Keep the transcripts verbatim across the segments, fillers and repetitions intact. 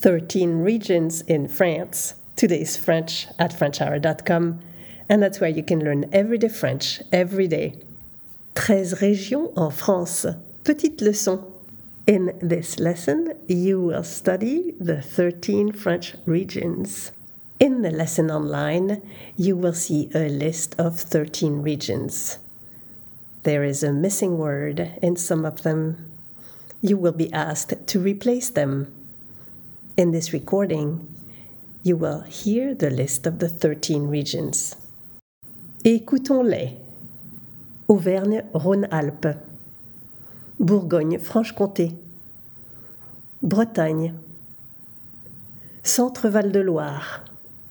thirteen regions in France. Today's French at French hour dot com. And that's where you can learn everyday French every day. treize régions en France. Petite leçon. In this lesson, you will study the thirteen French regions. In the lesson online, you will see a list of thirteen regions. There is a missing word in some of them. You will be asked to replace them. In this recording, you will hear the list of the thirteen regions. Écoutons-les. Auvergne-Rhône-Alpes, Bourgogne-Franche-Comté, Bretagne, Centre-Val de Loire,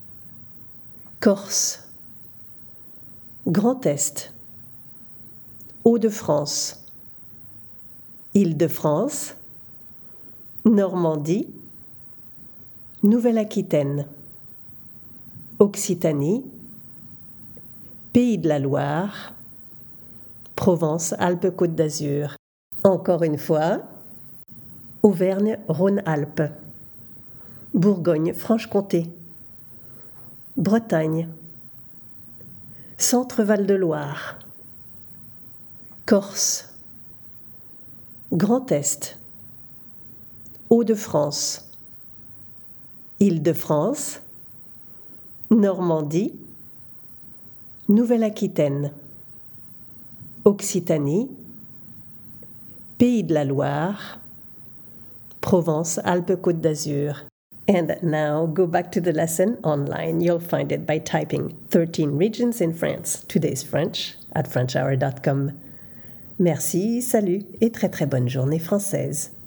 Corse, Grand Est, Hauts-de-France, Île-de-France, Normandie, Nouvelle-Aquitaine, Occitanie, Pays de la Loire, Provence-Alpes-Côte d'Azur. Encore une fois, Auvergne-Rhône-Alpes, Bourgogne-Franche-Comté, Bretagne, Centre-Val de Loire, Corse, Grand Est, Hauts-de-France, Île-de-France, Normandie, Nouvelle-Aquitaine, Occitanie, Pays de la Loire, Provence-Alpes-Côte d'Azur. And now go back to the lesson online. You'll find it by typing thirteen regions in France. Today's French at French hour dot com. Merci, salut et très très bonne journée française.